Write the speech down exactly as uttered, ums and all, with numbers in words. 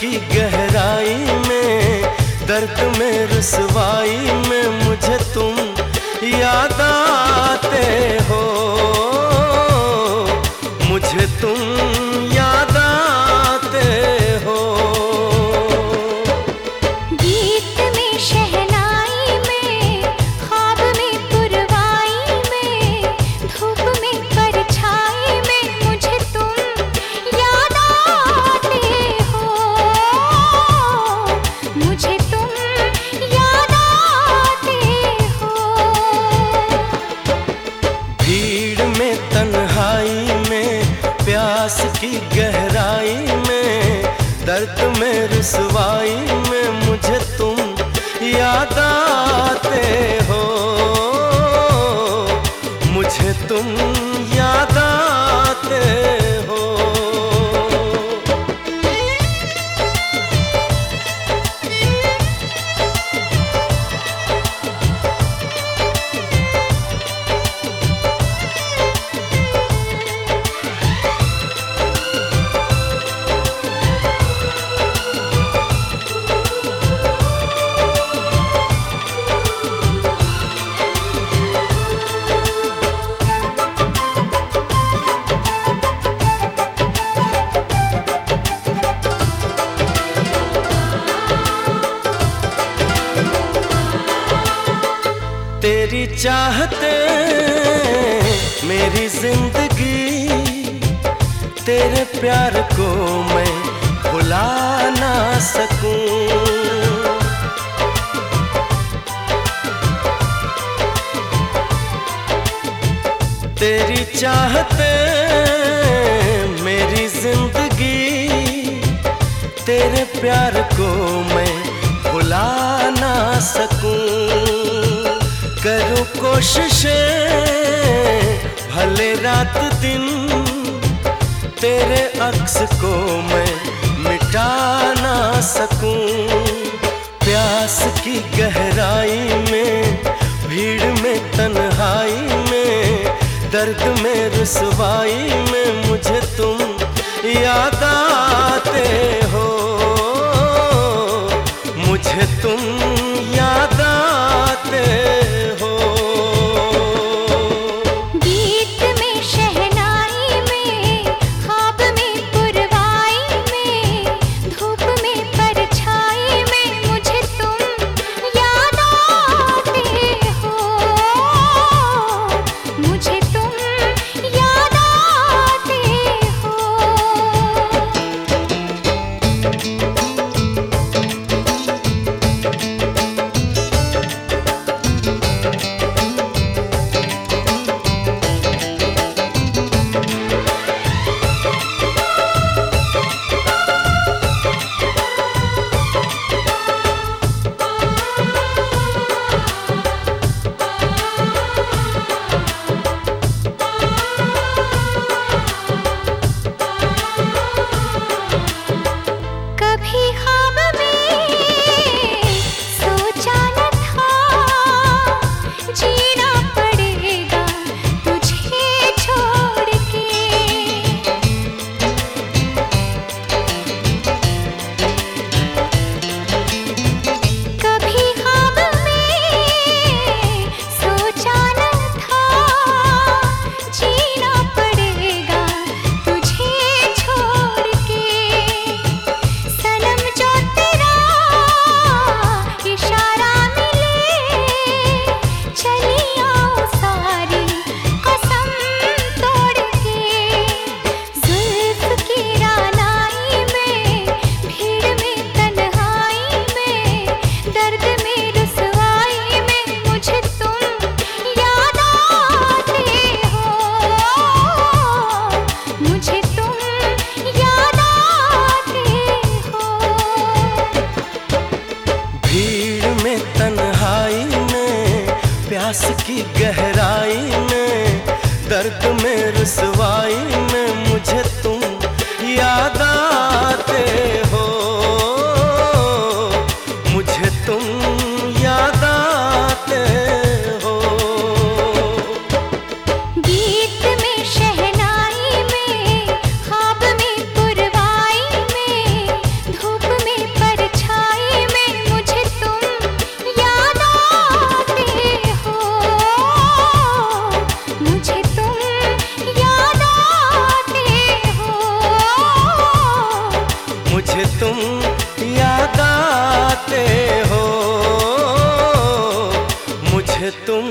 की गहराई में, दर्द में रुसवाई में मुझे तुम याद आते हो, मुझे तुम याद आते हो। गीत में शहनाई में, ख्वाब में पुरवाई में, धूप में परछाई में मुझे तुम याद आते हो, मुझे तुम याद आते हो। भीड़ में तन्हाई में, प्यास की गहराई में, दर्द में रुसवाई में मुझे तुम याद आते हो, मुझे तुम याद आते हो। तेरी चाहते मेरी जिंदगी, तेरे प्यार को मैं भुला ना सकूं। तेरी चाहते मेरी जिंदगी, तेरे प्यार को मैं भुला ना सकूं। करूं कोशिशें भले रात दिन, तेरे अक्स को मैं मिटा ना सकूं। प्यास की गहराई में, भीड़ में तन्हाई में, दर्द में रुसवाई में मुझे तुम याद आते हो, मुझे तुम याद आते हो। गीत में शहनाई में, ख्वाब में पुरवाई में, धूप में परछाई में मुझे तुम याद आते हो, मुझे तुम याद आते हो। कभी ख्वाब में सोचा न था, जीना पड़ेगा तुझे छोड़ के। कभी ख्वाब में सोचा न था, जीना पड़ेगा तुझे छोड़ के। सनम जो तेरा इशारा मिले, चली आओ सारी कसम तोड़ के। जुल्फ की रानाई में, भीड़ में तन्हाई में, दर्द में रुसवाई में मुझे तुम याद आते हो, मुझे तुम याद आते हो। भीड़ में तन्हाई में, प्यास की गहराई में, दर्द में रुसवाई में मुझे तुम याद आते हो, मुझे तुम याद आते हो। गीत में शहनाई में, ख्वाब में पुरवाई में, धूप मुझे तुम